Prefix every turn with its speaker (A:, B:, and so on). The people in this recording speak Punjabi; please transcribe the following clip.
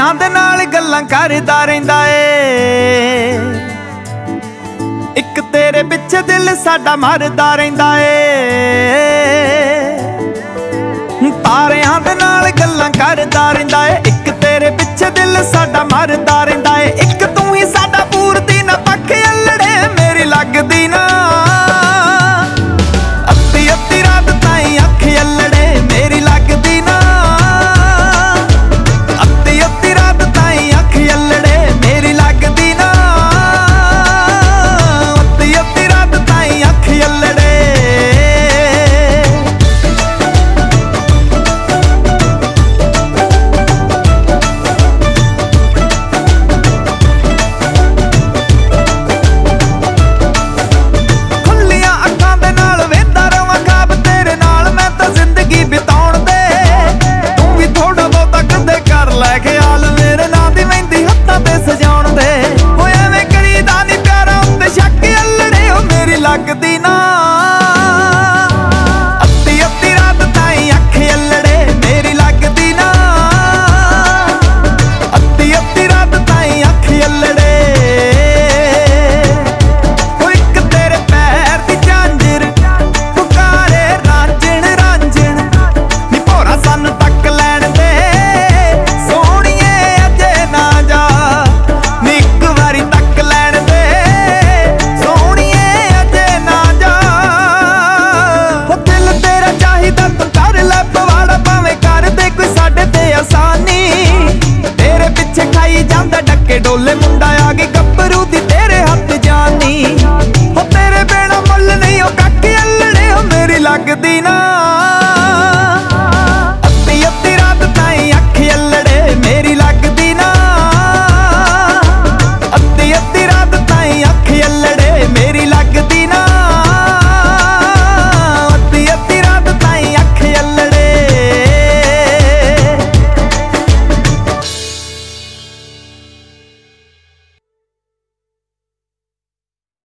A: ਤਾਰਿਆਂ ਦੇ ਨਾਲ ਗੱਲਾਂ ਕਰਦਾ ਰਹਿੰਦਾ ਏ। ਇੱਕ ਤੇਰੇ ਪਿੱਛੇ ਦਿਲ ਸਾਡਾ ਮਰਦਾ ਰਹਿੰਦਾ ਏ। ਤਾਰਿਆਂ ਦੇ ਨਾਲ ਗੱਲਾਂ ਕਰਦਾ ਰਹਿੰਦਾ ਏ। ਇੱਕ ਤੇਰੇ ਪਿੱਛੇ ਦਿਲ ਸਾਡਾ ਮਰਦਾ ਰਹਿੰਦਾ ਏ। ਇੱਕ ਤੂੰ ਹੀ ਸਾਡਾ ਪੂਰਦੀ ਨਾ ਪੱਖ ਅਲੜੇ ਮੇਰੀ ਲੱਗਦੀ ਨਾ। ਅੱਧੀ ਅੱਧੀ ਰਾਤ ਤਾਈਂ ਅੱਖ ਅਲੜੇ ਮੇਰੀ ਲੱਗਦੀ ਨਾ। ਅੱਧੀ ਅੱਧੀ ਰਾਤ ਤਾਈਂ ਅੱਖ ਅਲੜੇ ਮੇਰੀ ਲੱਗਦੀ ਨਾ। ਅੱਧੀ ਅੱਧੀ ਰਾਤ ਤਾਈਂ ਅੱਖ ਅਲੜੇ। ਲੱਗਦੀ ਨਾ। ਅੱਧੀ ਅੱਧੀ ਰਾਤ ਤਾਈਂ ਅੱਖ ਅਲੜੇ ਮੇਰੀ ਲੱਗਦੀ ਨਾ। ਅੱਧੀ ਅੱਧੀ ਰਾਤ ਤਾਈਂ ਅੱਖ ਅਲੜੇ। ਉਹ ਇੱਕ ਤੇਰੇ ਪੈਰ ਦੀ ਝਾਂਜਰ ਪੁਕਾਰੇ ਰਾਂਝਣ ਰਾਂਝਣ ਨੀ ਭੋਰਾ ਸਾਨੂੰ ਤੱਕ ਲੈਣ ਦੇ ਸੋਹਣੀਏ ਅਜੇ ਨਾ ਜਾ। ਨੀ ਇੱਕ ਵਾਰੀ ਤੱਕ ਲੈਣ ਦੇ ਜਾਂਦਾ ਡੱਕੇ ਡੋਲੇ ਮੁੰਡਾ ਆ ਗਈ ਗੱਭਰੂ ਦੀ ਤੇਰੇ ਹੱਥ ਜਾਨੀ। ਹੋ ਤੇਰੇ ਬਿਨਾ ਮੁੱਲ ਨਹੀਂ ਉਹ ਕੱਖ ਅਲੜੇ ਮੇਰੀ ਲੱਗਦੀ ਨਾ।